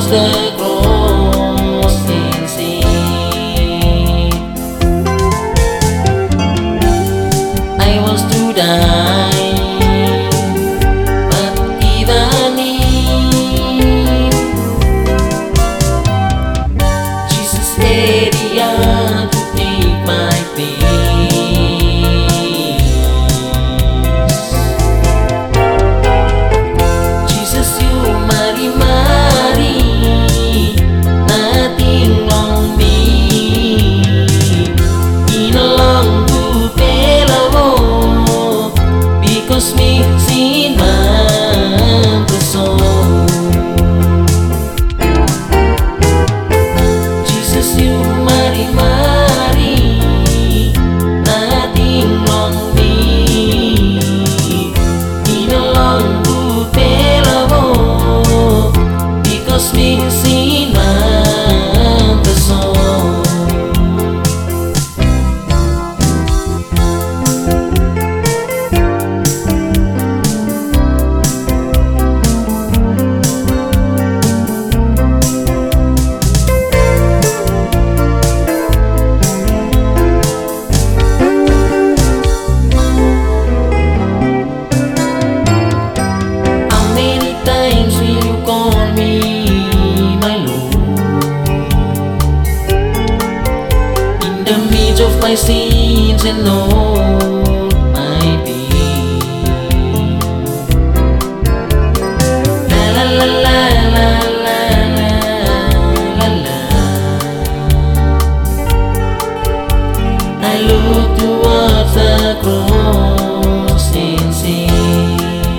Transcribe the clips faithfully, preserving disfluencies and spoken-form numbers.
towards the cross in sin. I was to die, but even if Jesus said he had to take my place. Jesus, you mari mari, nothing wrong me. In a long good fellow, because me sin man the soul. Jesus, you mari mari, nothing wrong me. In a long good fellow, because me sin man the soul. How many times will you call me my Lord? In the midst of my sins and all my pain. La la la la la la la la la. I look towards the cross and sin.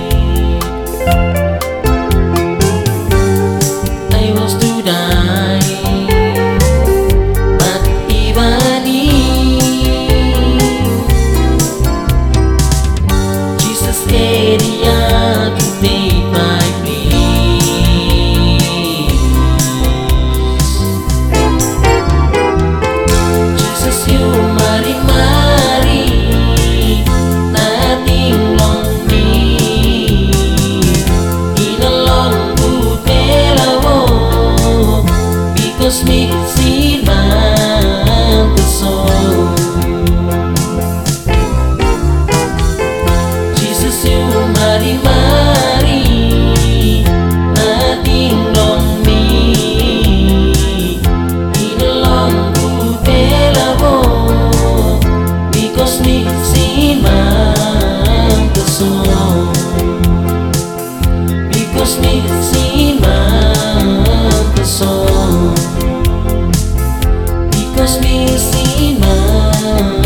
I was to die, but even if Jesus said he had to take my place. Jesus, you mari mari, nothing wrong me. In a long good fellow, because me sin man the soul. Jesus, you mari mari, nothing wrong me. In a long good fellow, because me sin man the soul. Because me sin man the soul. Because me sin man